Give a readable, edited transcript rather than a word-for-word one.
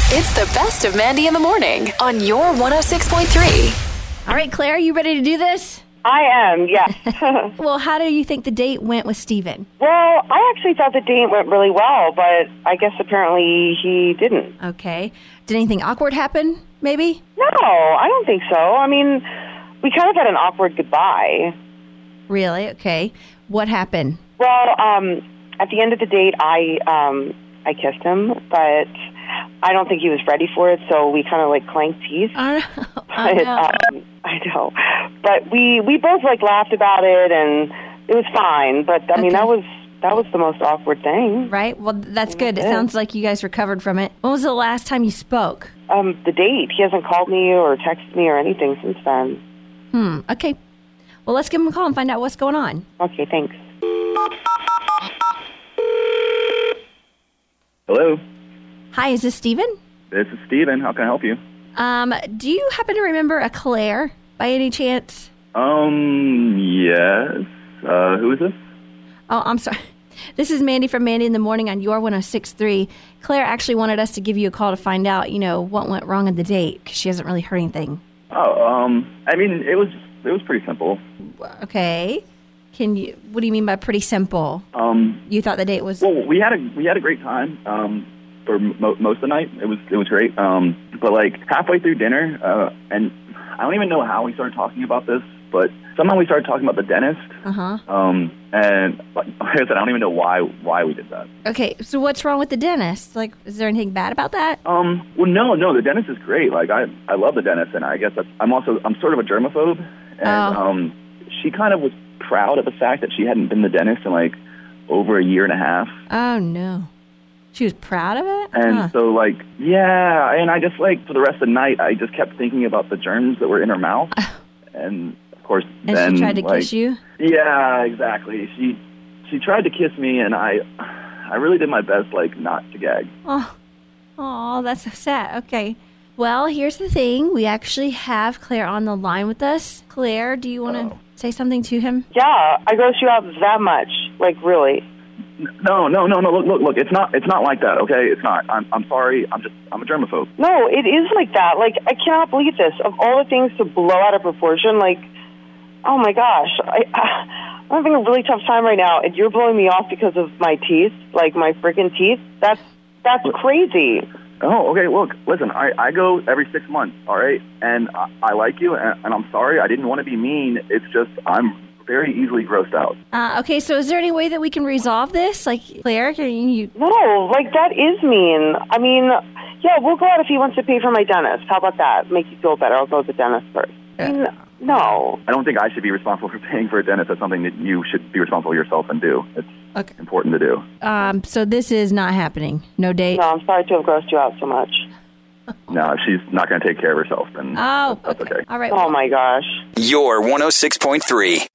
It's the best of Mandy in the morning on your 106.3. All right, Claire, you ready to do this? I am, yes. Well, how do you think the date went with Steven? Well, I actually thought the date went really well, but I guess apparently he didn't. Okay. Did anything awkward happen, maybe? No, I don't think so. I mean, we kind of had an awkward goodbye. Really? Okay. What happened? Well, at the end of the date, I kissed him, but I don't think he was ready for it, so we kind of like clanked teeth. I know. But we both like laughed about it, and it was fine. But I mean, that was the most awkward thing. Right? Well, that's good. It sounds like you guys recovered from it. When was the last time you spoke? The date. He hasn't called me or texted me or anything since then. Okay. Well, let's give him a call and find out what's going on. Okay, thanks. Hello. Hi, is this Steven? This is Steven. How can I help you? Do you happen to remember a Claire by any chance? Yes. Who is this? Oh, I'm sorry. This is Mandy from Mandy in the Morning on your 106.3. Claire actually wanted us to give you a call to find out, what went wrong on the date, because she hasn't really heard anything. Oh, I mean, it was pretty simple. Okay. What do you mean by pretty simple? You thought the date was... Well, we had a great time, for most of the night. It was great. But like halfway through dinner, and I don't even know how we started talking about this, but somehow we started talking about the dentist. And like I said, I don't even know why we did that. Okay, so what's wrong with the dentist? Like, is there anything bad about that? Well, no, the dentist is great. Like, I love the dentist, and I guess I'm sort of a germaphobe, and she kind of was proud of the fact that she hadn't been to the dentist in like over a year and a half. Oh no. She was proud of it? And so, like, yeah, and I just, like, for the rest of the night, I just kept thinking about the germs that were in her mouth. And, of course, and then... she tried to kiss you? Yeah, exactly. She tried to kiss me, and I really did my best, like, not to gag. Oh, that's so sad. Okay. Well, here's the thing. We actually have Claire on the line with us. Claire, do you want to say something to him? Yeah, I gross you out that much. Like, really. No. Look. It's not like that. Okay, it's not. I'm sorry. I'm a germaphobe. No, it is like that. Like, I cannot believe this. Of all the things to blow out of proportion, like, oh my gosh, I'm having a really tough time right now, and you're blowing me off because of my teeth, like my freaking teeth. That's crazy. Oh, okay. Look, listen. I go every 6 months. All right, and I like you, and I'm sorry. I didn't want to be mean. It's just I'm very easily grossed out. Okay, so is there any way that we can resolve this? Like, Claire, can you... No, like, that is mean. I mean, yeah, we'll go out if he wants to pay for my dentist. How about that? Make you feel better. I'll go to the dentist first. I mean, no. I don't think I should be responsible for paying for a dentist. That's something that you should be responsible for yourself and do. It's important to do. So this is not happening? No date? No, I'm sorry to have grossed you out so much. No, if she's not going to take care of herself, then that's okay. All right. Oh, my gosh. Your 106.3.